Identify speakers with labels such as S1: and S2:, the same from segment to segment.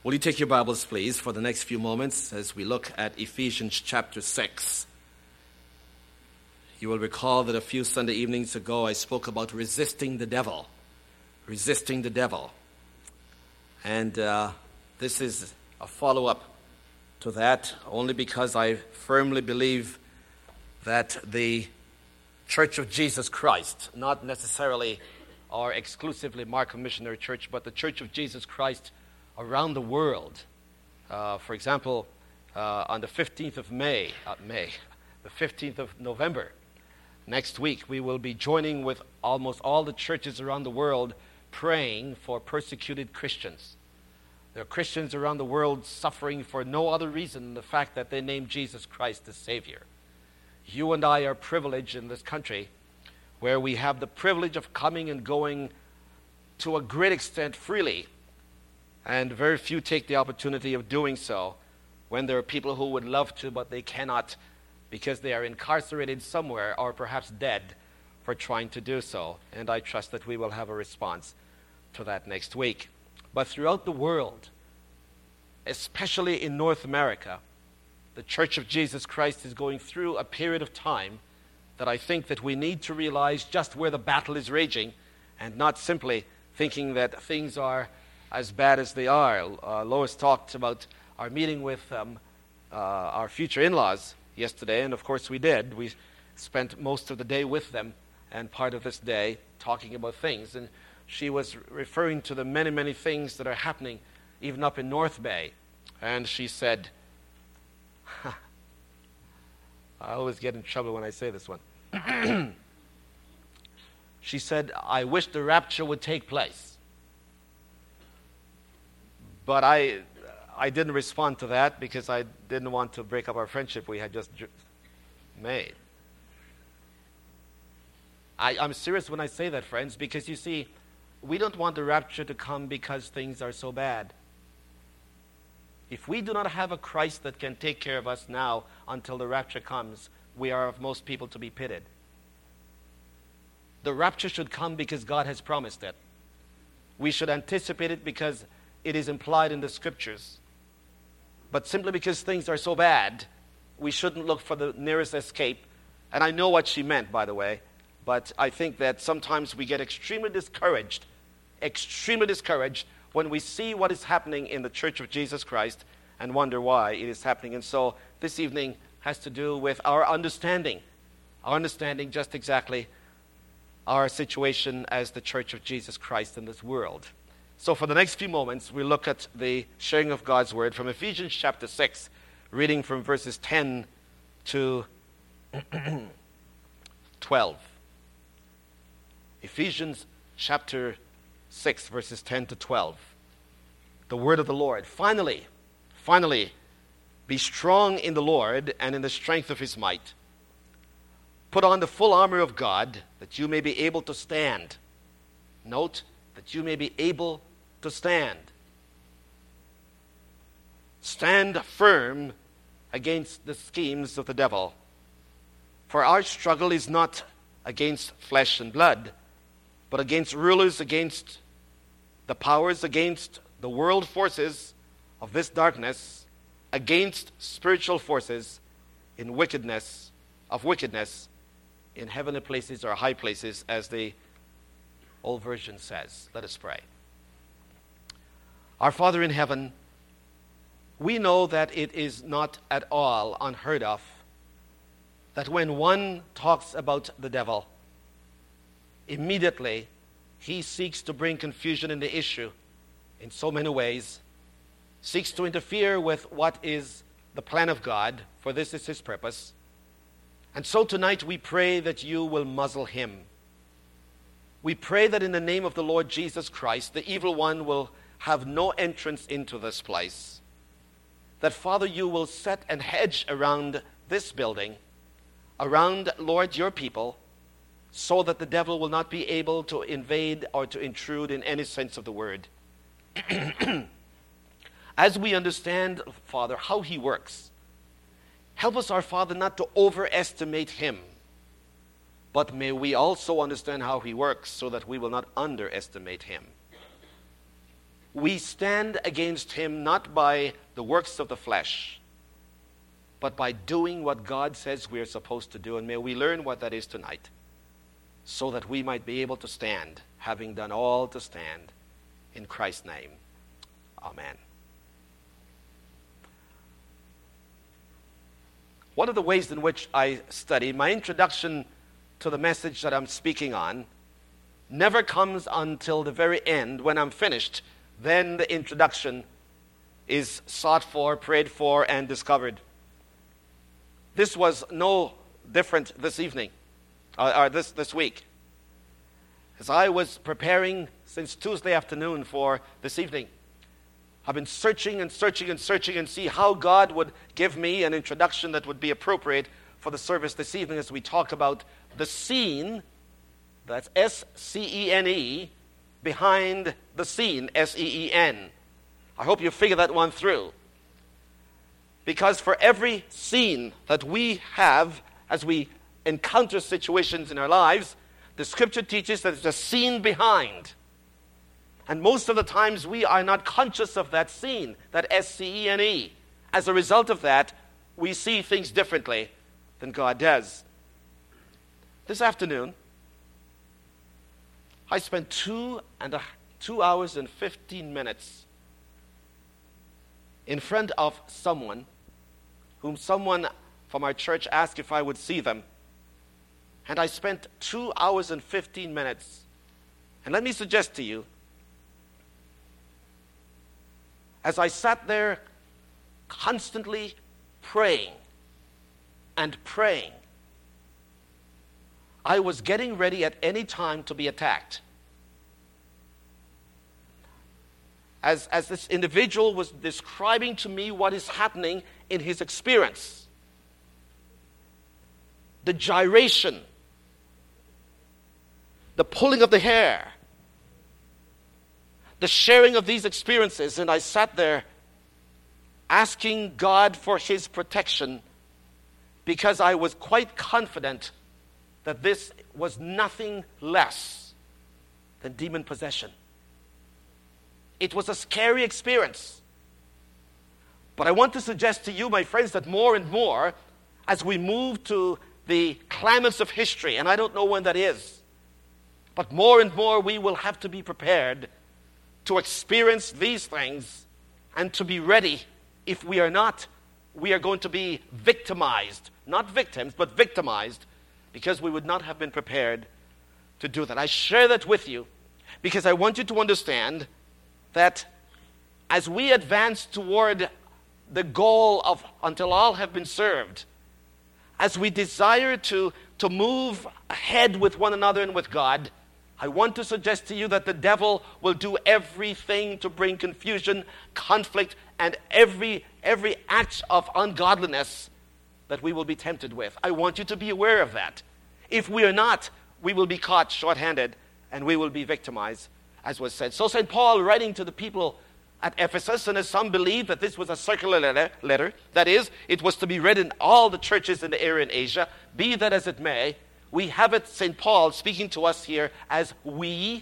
S1: Will you take your Bibles, please, for the next few moments as we look at Ephesians chapter 6. You will recall that a few Sunday evenings ago I spoke about resisting the devil. Resisting the devil. And this is a follow-up to that, only because I firmly believe that the Church of Jesus Christ, not necessarily our exclusively Markham Missionary Church, but the Church of Jesus Christ around the world. For example, on the 15th of the 15th of November, next week, we will be joining with almost all the churches around the world praying for persecuted Christians. There are Christians around the world suffering for no other reason than the fact that they name Jesus Christ as Savior. You and I are privileged in this country where we have the privilege of coming and going to a great extent freely, and very few take the opportunity of doing so when there are people who would love to, but they cannot because they are incarcerated somewhere or perhaps dead for trying to do so. And I trust that we will have a response to that next week. But throughout the world, especially in North America, the Church of Jesus Christ is going through a period of time that I think that we need to realize just where the battle is raging and not simply thinking that things are as bad as they are. Lois talked about our meeting with our future in-laws yesterday, and of course we did. We spent most of the day with them and part of this day talking about things. And she was referring to the many, many things that are happening even up in North Bay. And she said, I always get in trouble when I say this one. She said, I wish the rapture would take place. But I didn't respond to that because I didn't want to break up our friendship we had just made. I'm serious when I say that, friends, because you see, we don't want the rapture to come because things are so bad. If we do not have a Christ that can take care of us now until the rapture comes, we are of most people to be pitied. The rapture should come because God has promised it. We should anticipate it because it is implied in the scriptures. But simply because things are so bad, we shouldn't look for the nearest escape. And I know what she meant, by the way, but I think that sometimes we get extremely discouraged when we see what is happening in the Church of Jesus Christ and wonder why it is happening. And so this evening has to do with our understanding just exactly our situation as the Church of Jesus Christ in this world. So for the next few moments, we look at the sharing of God's Word from Ephesians chapter 6, reading from verses 10 to 12. Ephesians chapter 6, verses 10 to 12. The Word of the Lord. Finally, be strong in the Lord and in the strength of His might. Put on the full armor of God, that you may be able to stand. Note, that you may be able to stand. Stand firm against the schemes of the devil. For our struggle is not against flesh and blood, but against rulers, against the powers, against the world forces of this darkness, against spiritual forces in wickedness in heavenly places or high places, as the old version says. Let us pray. Our Father in heaven, we know that it is not at all unheard of that when one talks about the devil, immediately he seeks to bring confusion in the issue in so many ways, seeks to interfere with what is the plan of God, for this is His purpose. And so tonight we pray that you will muzzle him. We pray that in the name of the Lord Jesus Christ, the evil one will have no entrance into this place. That, Father, you will set an hedge around this building, around, Lord, your people, so that the devil will not be able to invade or to intrude in any sense of the word. As we understand, Father, how he works, help us, our Father, not to overestimate him, but may we also understand how he works so that we will not underestimate him. we stand against him not by the works of the flesh, but by doing what God says we are supposed to do. And may we learn what that is tonight, so that we might be able to stand, having done all to stand, in Christ's name. Amen. One of the ways in which I study, my introduction to the message that I'm speaking on never comes until the very end. When I'm finished, then the introduction is sought for, prayed for, and discovered. This was no different this evening, or this week. As I was preparing since Tuesday afternoon for this evening, I've been searching and see how God would give me an introduction that would be appropriate for the service this evening as we talk about the scene, that's S-C-E-N-E, behind the scene, S-E-E-N. I hope you figure that one through. Because for every scene that we have as we encounter situations in our lives, the Scripture teaches that there's a scene behind. And most of the times we are not conscious of that scene, that S-C-E-N-E. As a result of that, we see things differently than God does. This afternoon, I spent 2 hours and 15 minutes in front of someone whom someone from our church asked if I would see them. And I spent 2 hours and 15 minutes. And let me suggest to you, as I sat there constantly praying, I was getting ready at any time to be attacked. As this individual was describing to me what is happening in his experience, the gyration, the pulling of the hair, the sharing of these experiences, and I sat there asking God for his protection, because I was quite confident that this was nothing less than demon possession. It was a scary experience. But I want to suggest to you, my friends, that more and more, as we move to the climax of history, and I don't know when that is, but more and more we will have to be prepared to experience these things and to be ready. If we are not, we are going to be victimized. Not victims, but victimized, because we would not have been prepared to do that. I share that with you because I want you to understand that as we advance toward the goal of until all have been served, as we desire to move ahead with one another and with God, I want to suggest to you that the devil will do everything to bring confusion, conflict, and every act of ungodliness that we will be tempted with. I want you to be aware of that. If we are not, we will be caught short-handed and we will be victimized, as was said. So St. Paul, writing to the people at Ephesus, and as some believe that this was a circular letter, that is, it was to be read in all the churches in the area in Asia, be that as it may, we have it, St. Paul speaking to us here as we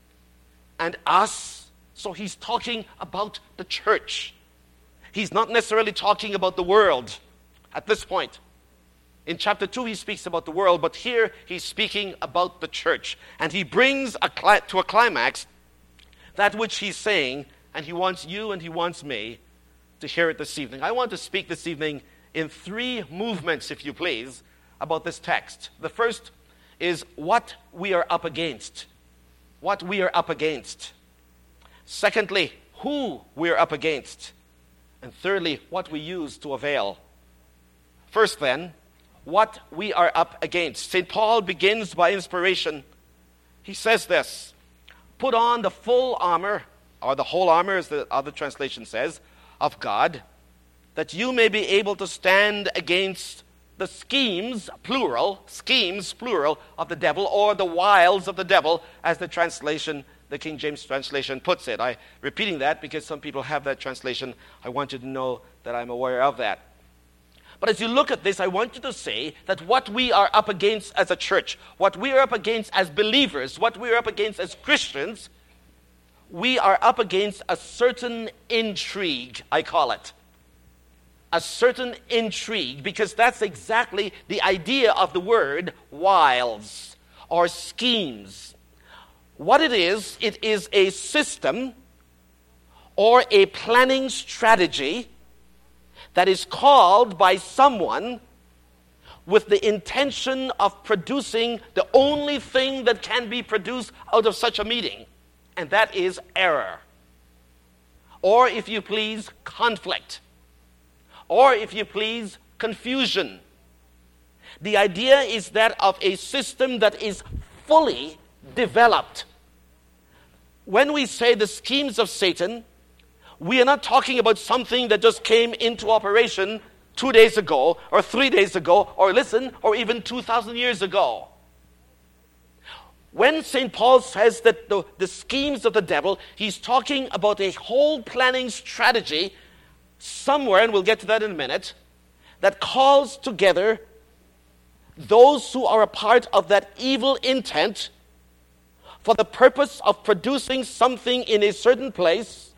S1: and us. So he's talking about the church. He's not necessarily talking about the world at this point. In chapter 2, he speaks about the world, but here he's speaking about the church. And he brings to a climax that which he's saying, and he wants you and he wants me to hear it this evening. I want to speak this evening in 3 movements, if you please, about this text. The first is what we are up against. What we are up against. Secondly, who we are up against. And thirdly, what we use to avail. First then, what we are up against. St. Paul begins by inspiration. He says this: put on the full armor, or the whole armor as the other translation says, of God, that you may be able to stand against the schemes, plural, of the devil, or the wiles of the devil, as the translation, the King James translation puts it. I'm repeating that because some people have that translation. I want you to know that I'm aware of that. But as you look at this, I want you to say that what we are up against as a church, what we are up against as believers, what we are up against as Christians, we are up against a certain intrigue, I call it. A certain intrigue, because that's exactly the idea of the word wiles or schemes. What it is a system or a planning strategy that is called by someone with the intention of producing the only thing that can be produced out of such a meeting, and that is error. Or, if you please, conflict. Or, if you please, confusion. The idea is that of a system that is fully developed. When we say the schemes of Satan, we are not talking about something that just came into operation 2 days ago, or 3 days ago, or even 2,000 years ago. When St. Paul says that the schemes of the devil, he's talking about a whole planning strategy somewhere, and we'll get to that in a minute, that calls together those who are a part of that evil intent for the purpose of producing something in a certain place,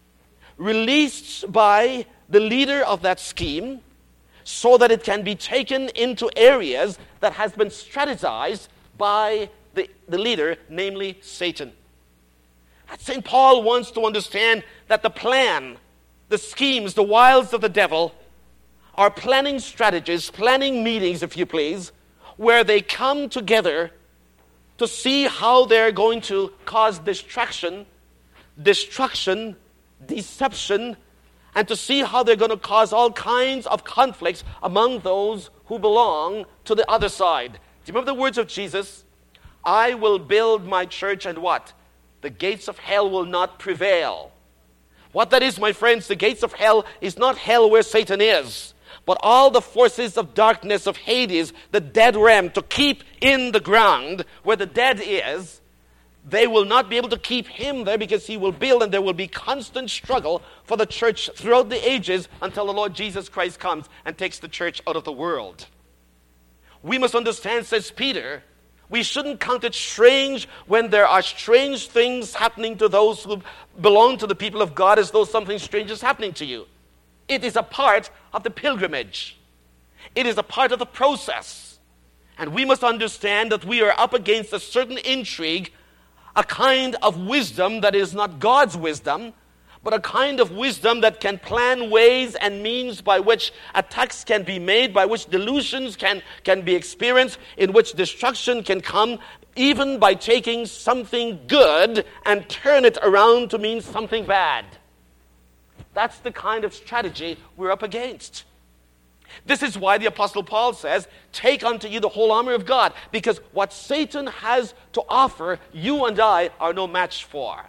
S1: released by the leader of that scheme, so that it can be taken into areas that has been strategized by the leader, namely Satan. St. Paul wants to understand that the plan, the schemes, the wiles of the devil are planning strategies, planning meetings, if you please, where they come together to see how they're going to cause distraction, destruction, deception, and to see how they're going to cause all kinds of conflicts among those who belong to the other side. Do you remember the words of Jesus? I will build my church, and what? The gates of hell will not prevail. What that is, my friends, the gates of hell is not hell where Satan is, but all the forces of darkness of Hades, the dead realm, to keep in the ground where the dead is. They will not be able to keep him there, because he will build, and there will be constant struggle for the church throughout the ages until the Lord Jesus Christ comes and takes the church out of the world. We must understand, says Peter, we shouldn't count it strange when there are strange things happening to those who belong to the people of God, as though something strange is happening to you. It is a part of the pilgrimage. It is a part of the process. And we must understand that we are up against a certain intrigue, a kind of wisdom that is not God's wisdom, but a kind of wisdom that can plan ways and means by which attacks can be made, by which delusions can be experienced, in which destruction can come, even by taking something good and turn it around to mean something bad. That's the kind of strategy we're up against. This is why the Apostle Paul says, take unto you the whole armor of God, because what Satan has to offer, you and I are no match for.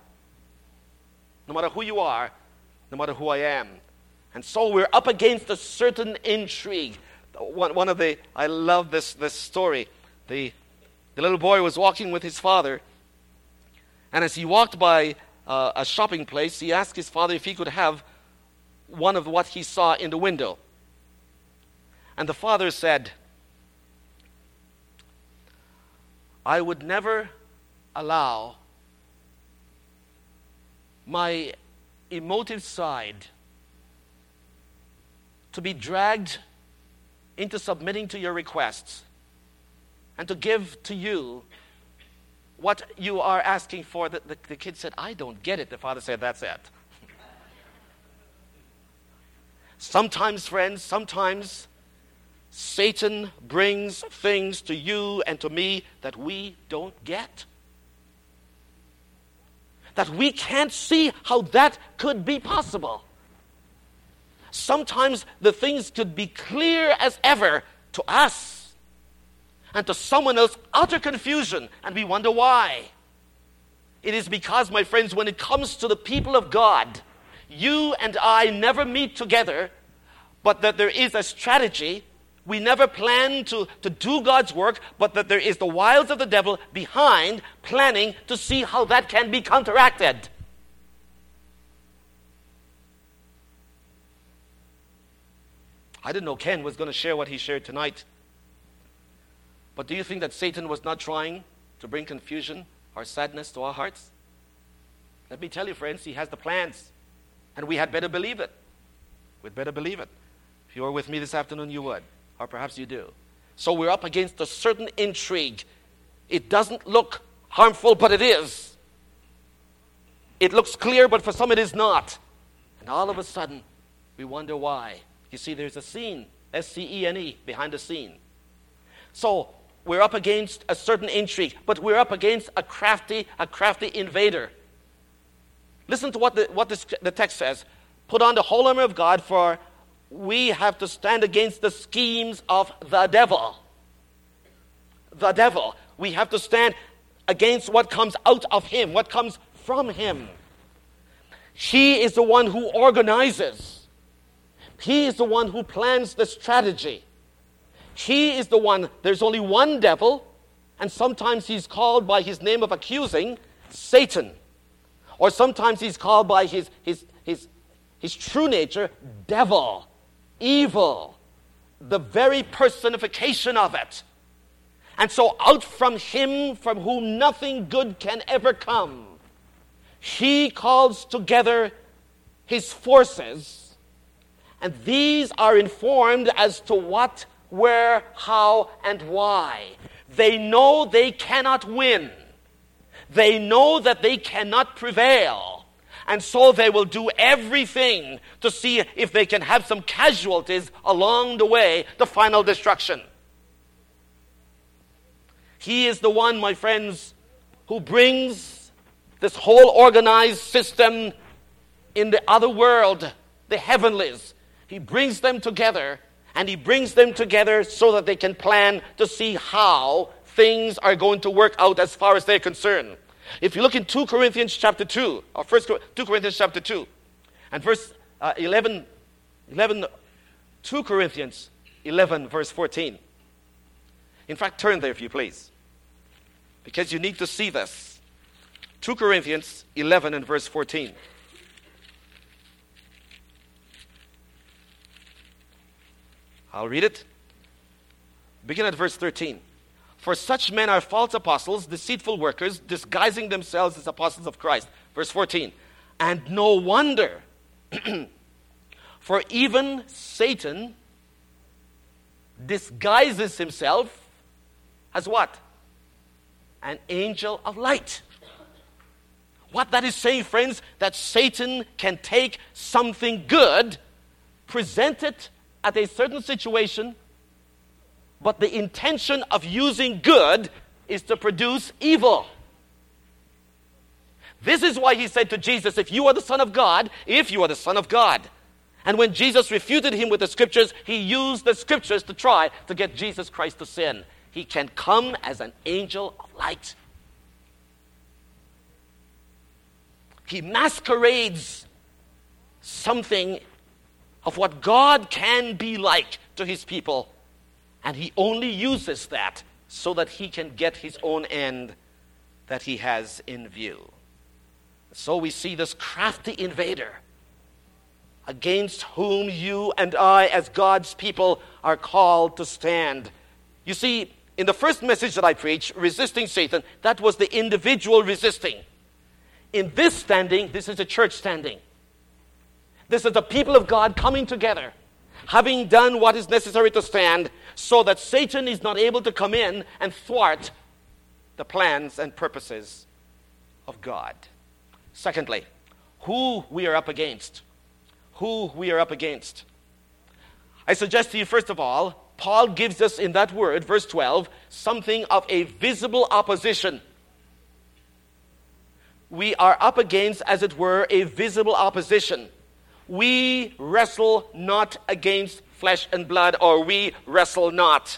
S1: No matter who you are, no matter who I am. And so we're up against a certain intrigue. I love this story. The little boy was walking with his father, and as he walked by a shopping place, he asked his father if he could have one of what he saw in the window. And the father said, I would never allow my emotive side to be dragged into submitting to your requests and to give to you what you are asking for. The kid said, I don't get it. The father said, that's it. Sometimes, friends, Satan brings things to you and to me that we don't get. That we can't see how that could be possible. Sometimes the things could be clear as ever to us, and to someone else utter confusion, and we wonder why. It is because, my friends, when it comes to the people of God, you and I never meet together, but that there is a strategy. We never plan to do God's work, but that there is the wiles of the devil behind planning to see how that can be counteracted. I didn't know Ken was going to share what he shared tonight. But do you think that Satan was not trying to bring confusion or sadness to our hearts? Let me tell you, friends, he has the plans. And we had better believe it. We'd better believe it. If you were with me this afternoon, you would. Or perhaps you do. So we're up against a certain intrigue. It doesn't look harmful, but it is. It looks clear, but for some it is not. And all of a sudden, we wonder why. You see, there's a scene, S-C-E-N-E, behind the scene. So we're up against a certain intrigue, but we're up against a crafty invader. Listen to what the text says. Put on the whole armor of God, for we have to stand against the schemes of the devil. The devil. We have to stand against what comes out of him, what comes from him. He is the one who organizes. He is the one who plans the strategy. He is the one, there's only one devil, and sometimes he's called by his name of accusing, Satan. Or sometimes he's called by his true nature, devil, evil, the very personification of it. And so out from him, from whom nothing good can ever come, he calls together his forces, and these are informed as to what, where, how, and why. They know they cannot win. They know that they cannot prevail. And so they will do everything to see if they can have some casualties along the way to final destruction. He is the one, my friends, who brings this whole organized system in the other world, the heavenlies. He brings them together, and he brings them together so that they can plan to see how things are going to work out as far as they're concerned. If you look in 2 Corinthians chapter 2, or 2 Corinthians chapter 2, and verse 11, 2 Corinthians 11, verse 14. In fact, turn there if you please, because you need to see this. 2 Corinthians 11 and verse 14. I'll read it. Begin at verse 13. For such men are false apostles, deceitful workers, disguising themselves as apostles of Christ. Verse 14. And no wonder, for even Satan disguises himself as what? An angel of light. What that is saying, friends, that Satan can take something good, present it at a certain situation, but the intention of using good is to produce evil. This is why he said to Jesus, if you are the Son of God, And when Jesus refuted him with the scriptures, he used the scriptures to try to get Jesus Christ to sin. He can come as an angel of light. He masquerades something of what God can be like to his people. And he only uses that so that he can get his own end that he has in view. So we see this crafty invader against whom you and I, as God's people, are called to stand. You see, in the first message that I preached, resisting Satan, that was the individual resisting. In this standing, this is a church standing. This is the people of God coming together, having done what is necessary to stand, so that Satan is not able to come in and thwart the plans and purposes of God. Secondly, who we are up against. Who we are up against. I suggest to you, first of all, Paul gives us in that word, verse 12, something of a visible opposition. We are up against, as it were, a visible opposition. We wrestle not against flesh and blood, or we wrestle not.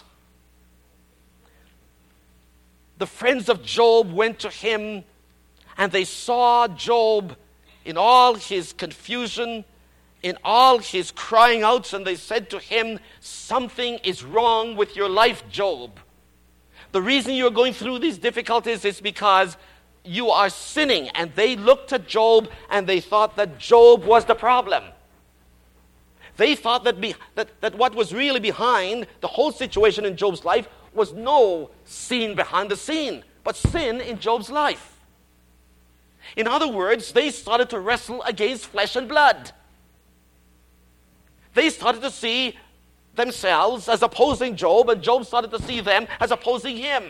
S1: The friends of Job went to him, and they saw Job in all his confusion, in all his crying outs, and they said to him, something is wrong with your life, Job. The reason you're going through these difficulties is because you are sinning. And they looked at Job and they thought that Job was the problem. They thought that what was really behind the whole situation in Job's life was no sin behind the scene, but sin in Job's life. In other words, they started to wrestle against flesh and blood. They started to see themselves as opposing Job, and Job started to see them as opposing him.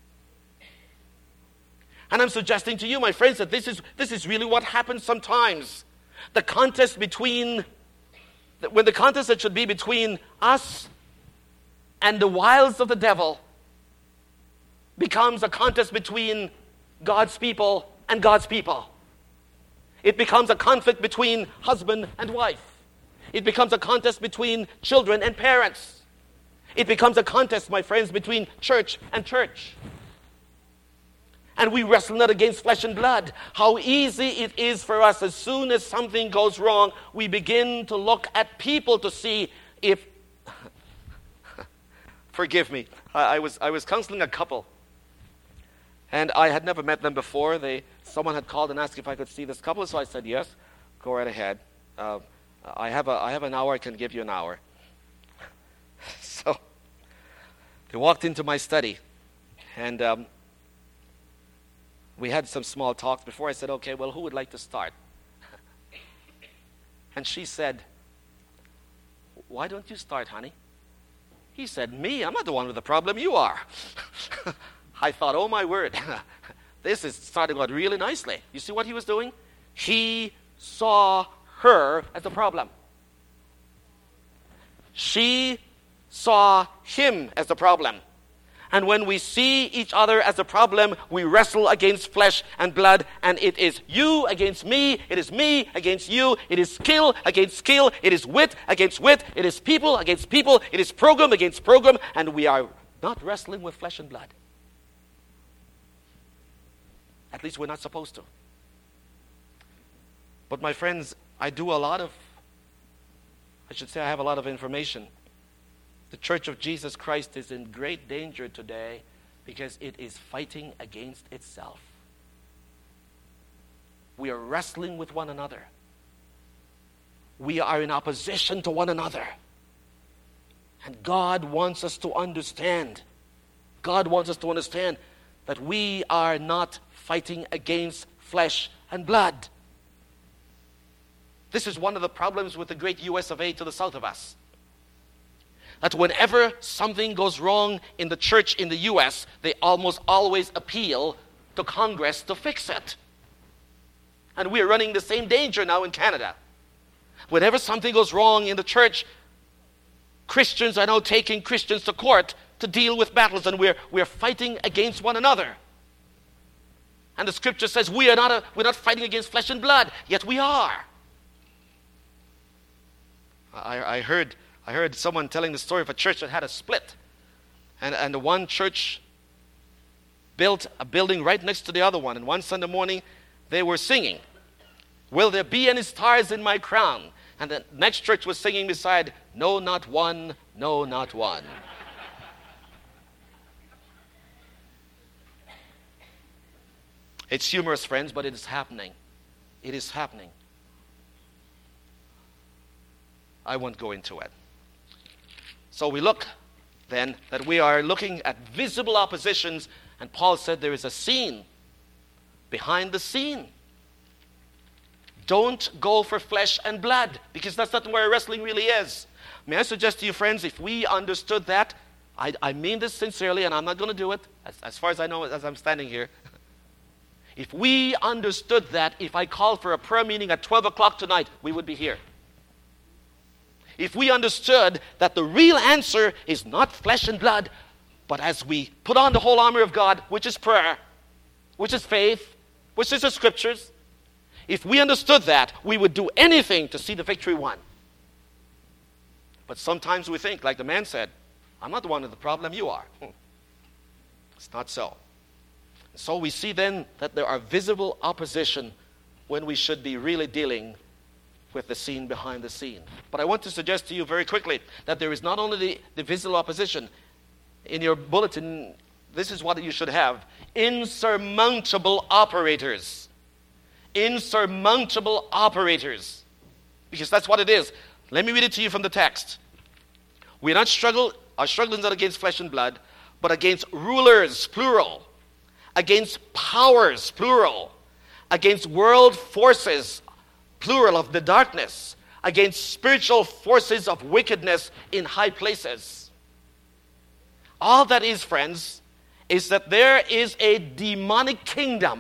S1: And I'm suggesting to you, my friends, that this is really what happens sometimes. The contest between, when the contest that should be between us and the wiles of the devil becomes a contest between God's people and God's people. It becomes a conflict between husband and wife. It becomes a contest between children and parents. It becomes a contest, my friends, between church and church. And we wrestle not against flesh and blood. How easy it is for us, as soon as something goes wrong, we begin to look at people to see if... Forgive me. I was counseling a couple. And I had never met them before. Someone had called and asked if I could see this couple, so I said, yes, go right ahead. I have an hour, I can give you an hour. So they walked into my study, and we had some small talks before. I said, okay, well, who would like to start? And she said, why don't you start, honey? He said, me? I'm not the one with the problem, you are. I thought, oh my word, this is starting out really nicely. You see what he was doing? He saw her as a problem. She saw him as a problem. And when we see each other as a problem, we wrestle against flesh and blood, and it is you against me, it is me against you, it is skill against skill, it is wit against wit, it is people against people, it is program against program, and we are not wrestling with flesh and blood. At least we're not supposed to. But my friends, I have a lot of information. The Church of Jesus Christ is in great danger today because it is fighting against itself. We are wrestling with one another. We are in opposition to one another. And God wants us to understand. God wants us to understand that we are not fighting against flesh and blood. This is one of the problems with the great US of A to the south of us. That whenever something goes wrong in the church in the US, they almost always appeal to Congress to fix it. And we are running the same danger now in Canada. Whenever something goes wrong in the church, Christians are now taking Christians to court to deal with battles, and we're fighting against one another. And the scripture says we're not fighting against flesh and blood, yet we are. I heard someone telling the story of a church that had a split. And the one church built a building right next to the other one. And one Sunday morning, they were singing, "Will there be any stars in my crown?" And the next church was singing beside, "No, not one, no, not one." It's humorous, friends, but it is happening. It is happening. I won't go into it. So we look then that we are looking at visible oppositions, and Paul said there is a scene behind the scene. Don't go for flesh and blood, because that's not where wrestling really is. May I suggest to you, friends, if we understood that, I mean this sincerely, and I'm not going to do it, as far as I know as I'm standing here. If we understood that, if I called for a prayer meeting at 12 o'clock tonight, we would be here. If we understood that the real answer is not flesh and blood, but as we put on the whole armor of God, which is prayer, which is faith, which is the scriptures, if we understood that, we would do anything to see the victory won. But sometimes we think, like the man said, I'm not the one with the problem, you are. It's not so. So we see then that there are visible opposition when we should be really dealing with the scene behind the scene. But I want to suggest to you very quickly that there is not only the visible opposition. In your bulletin, this is what you should have: insurmountable operators. Insurmountable operators. Because that's what it is. Let me read it to you from the text. We're not our struggle is not against flesh and blood, but against rulers, plural, against powers, plural, against world forces, plural, of the darkness, against spiritual forces of wickedness in high places. All that is, friends, is that there is a demonic kingdom.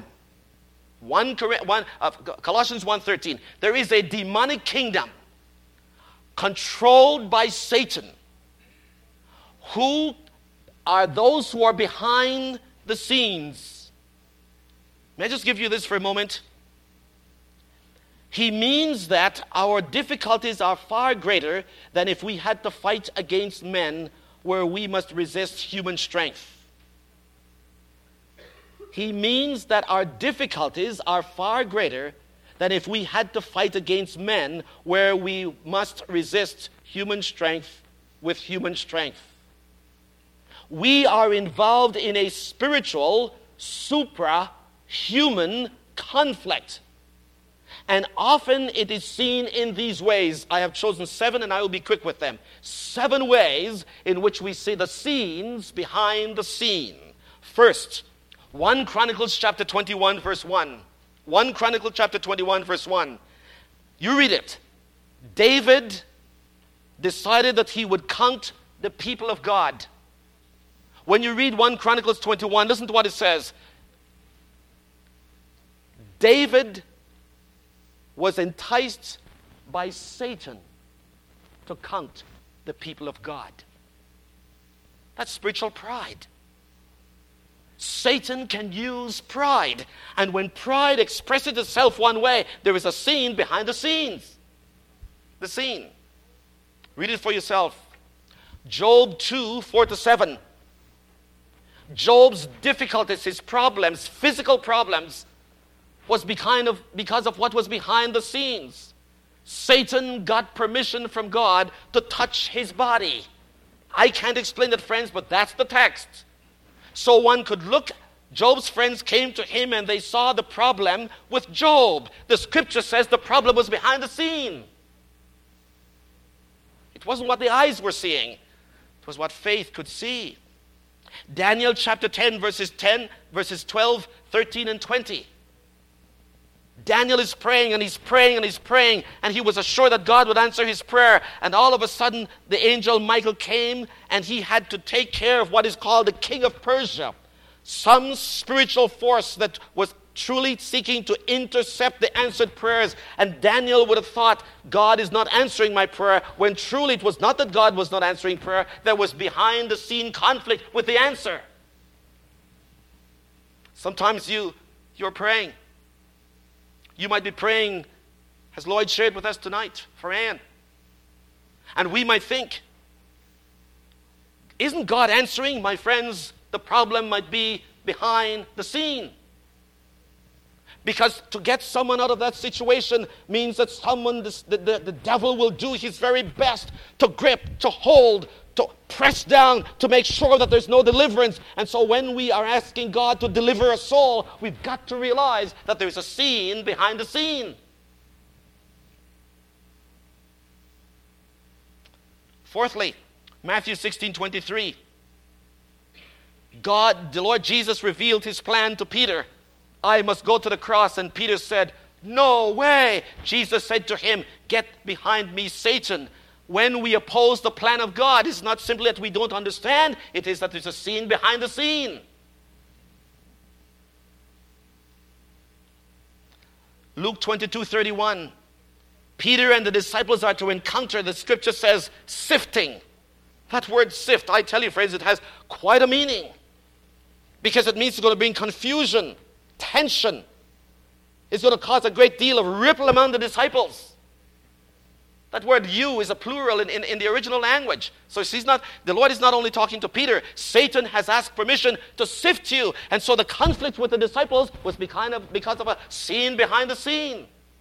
S1: Colossians 1:13. There is a demonic kingdom controlled by Satan. Who are those who are behind the scenes? May I just give you this for a moment? He means that our difficulties are far greater than if we had to fight against men where we must resist human strength. He means that our difficulties are far greater than if we had to fight against men where we must resist human strength with human strength. We are involved in a spiritual, supra-human conflict. And often it is seen in these ways. I have chosen 7 and I will be quick with them. 7 ways in which we see the scenes behind the scene. First, 1 Chronicles chapter 21 verse 1. 1 Chronicles chapter 21 verse 1. You read it. David decided that he would count the people of God. When you read 1 Chronicles 21, listen to what it says. David was enticed by Satan to count the people of God. That's spiritual pride. Satan can use pride. And when pride expresses itself one way, there is a scene behind the scenes. The scene. Read it for yourself. Job 2, 4-7. Job's difficulties, his problems, physical problems, was because of what was behind the scenes. Satan got permission from God to touch his body. I can't explain it, friends, but that's the text. So one could look, Job's friends came to him and they saw the problem with Job. The scripture says the problem was behind the scene. It wasn't what the eyes were seeing. It was what faith could see. Daniel chapter 10, verses 12, 13, and 20. Daniel is praying and he's praying and he's praying, and he was assured that God would answer his prayer. And all of a sudden, the angel Michael came and he had to take care of what is called the king of Persia. Some spiritual force that was truly seeking to intercept the answered prayers. And Daniel would have thought, God is not answering my prayer, when truly it was not that God was not answering prayer. There was behind the scene conflict with the answer. Sometimes you're praying. You might be praying, as Lloyd shared with us tonight, for Anne. And we might think, isn't God answering? My friends, the problem might be behind the scene. Because to get someone out of that situation means that the devil will do his very best to grip, to hold, to press down, to make sure that there's no deliverance. And so when we are asking God to deliver a soul, we've got to realize that there's a scene behind the scene. Fourthly, Matthew 16:23. The Lord Jesus revealed his plan to Peter. I must go to the cross. And Peter said, no way. Jesus said to him, get behind me, Satan. When we oppose the plan of God, it's not simply that we don't understand, it is that there's a scene behind the scene. Luke 22:31. Peter and the disciples are to encounter, the scripture says, sifting. That word sift, I tell you, friends, it has quite a meaning. Because it means it's going to bring confusion, tension. It's going to cause a great deal of ripple among the disciples. That word you is a plural in the original language. So the Lord is not only talking to Peter. Satan has asked permission to sift you. And so the conflict with the disciples was because of a scene behind the scene.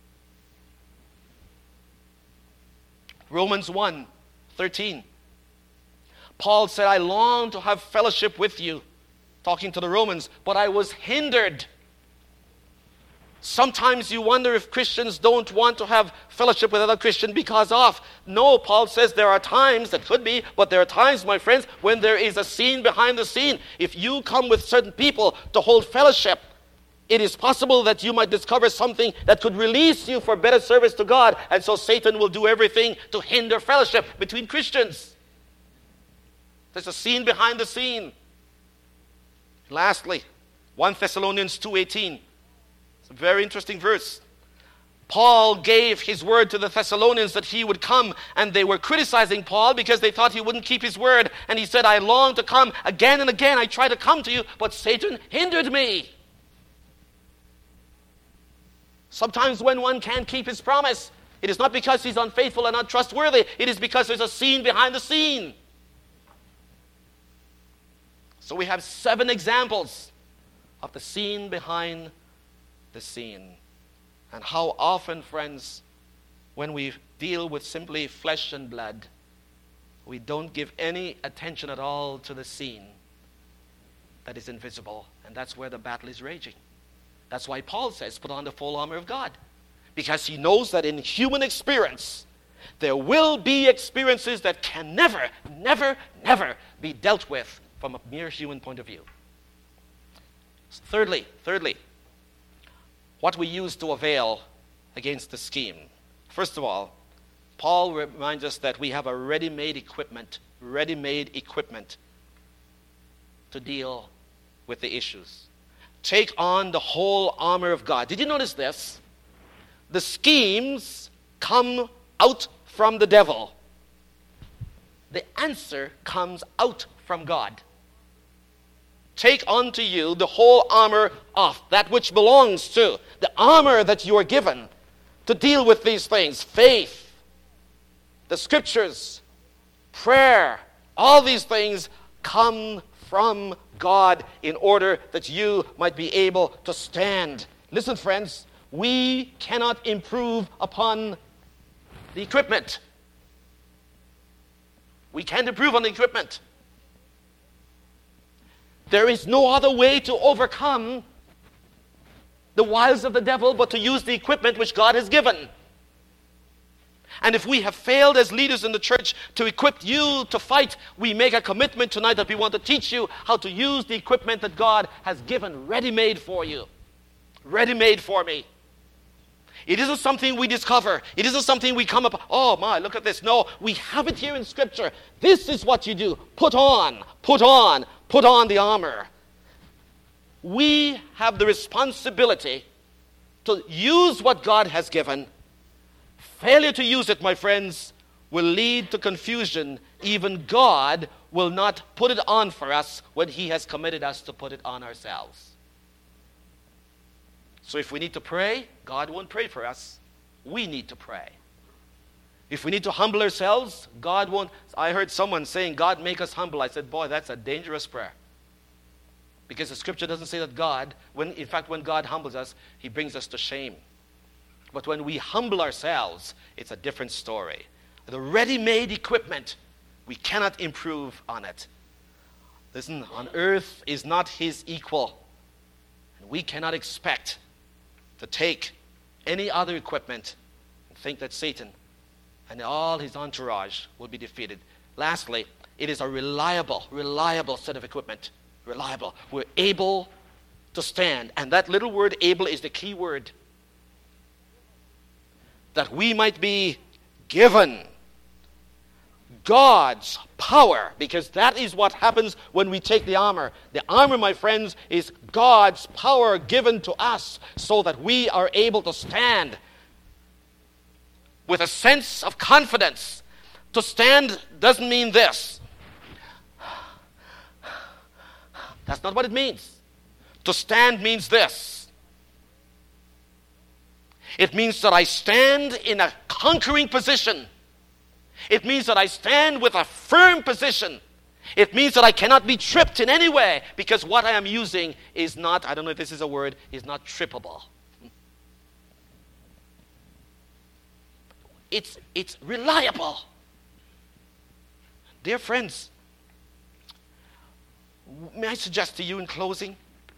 S1: Romans 1:13. Paul said, I long to have fellowship with you, talking to the Romans, but I was hindered. Sometimes you wonder if Christians don't want to have fellowship with other Christians because of. No, Paul says there are times, that could be, but there are times, my friends, when there is a scene behind the scene. If you come with certain people to hold fellowship, it is possible that you might discover something that could release you for better service to God, and so Satan will do everything to hinder fellowship between Christians. There's a scene behind the scene. Lastly, 1 Thessalonians 2:18. It's a very interesting verse. Paul gave his word to the Thessalonians that he would come, and they were criticizing Paul because they thought he wouldn't keep his word. And he said, I long to come again and again. I tried to come to you, but Satan hindered me. Sometimes when one can't keep his promise, it is not because he's unfaithful and untrustworthy. It is because there's a scene behind the scene. So we have 7 examples of the scene behind the scene. And how often, friends, when we deal with simply flesh and blood, we don't give any attention at all to the scene that is invisible. And that's where the battle is raging. That's why Paul says, put on the full armor of God. Because he knows that in human experience, there will be experiences that can never, never, never be dealt with from a mere human point of view. Thirdly, what we use to avail against the scheme. First of all, Paul reminds us that we have a ready-made equipment to deal with the issues. Take on the whole armor of God. Did you notice this? The schemes come out from the devil. The answer comes out from God. Take unto you the whole armor of that which belongs to the armor that you are given to deal with these things. Faith, the scriptures, prayer, all these things come from God in order that you might be able to stand. Listen, friends, we cannot improve upon the equipment. We can't improve on the equipment. There is no other way to overcome the wiles of the devil but to use the equipment which God has given. And if we have failed as leaders in the church to equip you to fight, we make a commitment tonight that we want to teach you how to use the equipment that God has given ready-made for you. Ready-made for me. It isn't something we discover. It isn't something we come up, oh my, look at this. No, we have it here in Scripture. This is what you do. Put on the armor. We have the responsibility to use what God has given. Failure to use it, my friends, will lead to confusion. Even God will not put it on for us when He has committed us to put it on ourselves. So if we need to pray, God won't pray for us. We need to pray. If we need to humble ourselves, God won't. I heard someone saying, God, make us humble. I said, boy, that's a dangerous prayer. Because the scripture doesn't say that God, when God humbles us, He brings us to shame. But when we humble ourselves, it's a different story. The ready-made equipment, we cannot improve on it. Listen, on earth is not His equal. And we cannot expect to take any other equipment and think that Satan and all his entourage will be defeated. Lastly, it is a reliable set of equipment. Reliable. We're able to stand. And that little word able is the key word. That we might be given God's power, because that is what happens when we take the armor. The armor, my friends, is God's power given to us so that we are able to stand with a sense of confidence. To stand doesn't mean this. That's not what it means. To stand means this. It means that I stand in a conquering position. It means that I stand with a firm position. It means that I cannot be tripped in any way because what I am using is not, I don't know if this is a word, is not trippable. It's reliable. Dear friends, may I suggest to you in closing?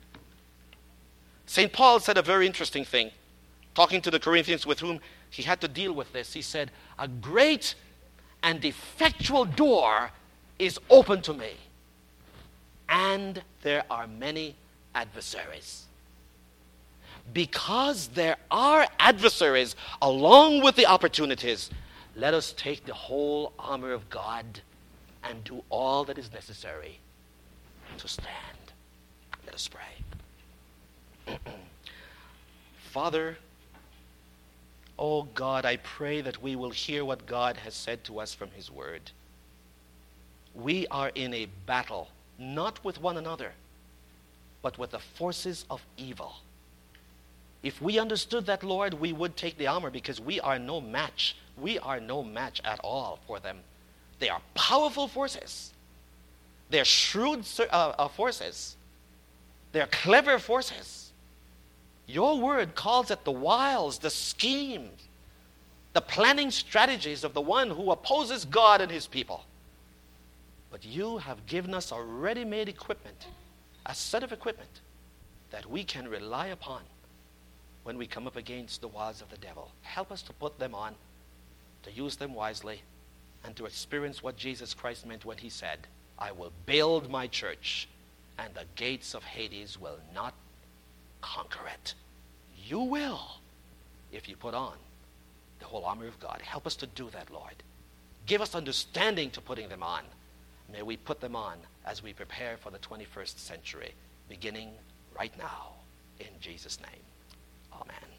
S1: St. Paul said a very interesting thing, talking to the Corinthians with whom he had to deal with this. He said, a great and effectual door is open to me, and there are many adversaries. because there are adversaries along with the opportunities, let us take the whole armor of God and do all that is necessary to stand. Let us pray. Father, oh God, I pray that we will hear what God has said to us from his word. We are in a battle, not with one another, but with the forces of evil. If we understood that, Lord, we would take the armor, because we are no match. We are no match at all for them. They are powerful forces. They're shrewd forces. They're clever forces. Your word calls it the wiles, the schemes, the planning strategies of the one who opposes God and his people. But you have given us a ready-made equipment, a set of equipment that we can rely upon when we come up against the wiles of the devil. Help us to put them on, to use them wisely, and to experience what Jesus Christ meant when he said, I will build my church, and the gates of Hades will not conquer it. You will, if you put on the whole armor of God. Help us to do that, Lord. Give us understanding to putting them on. May we put them on as we prepare for the 21st century, beginning right now, in Jesus' name. Amen.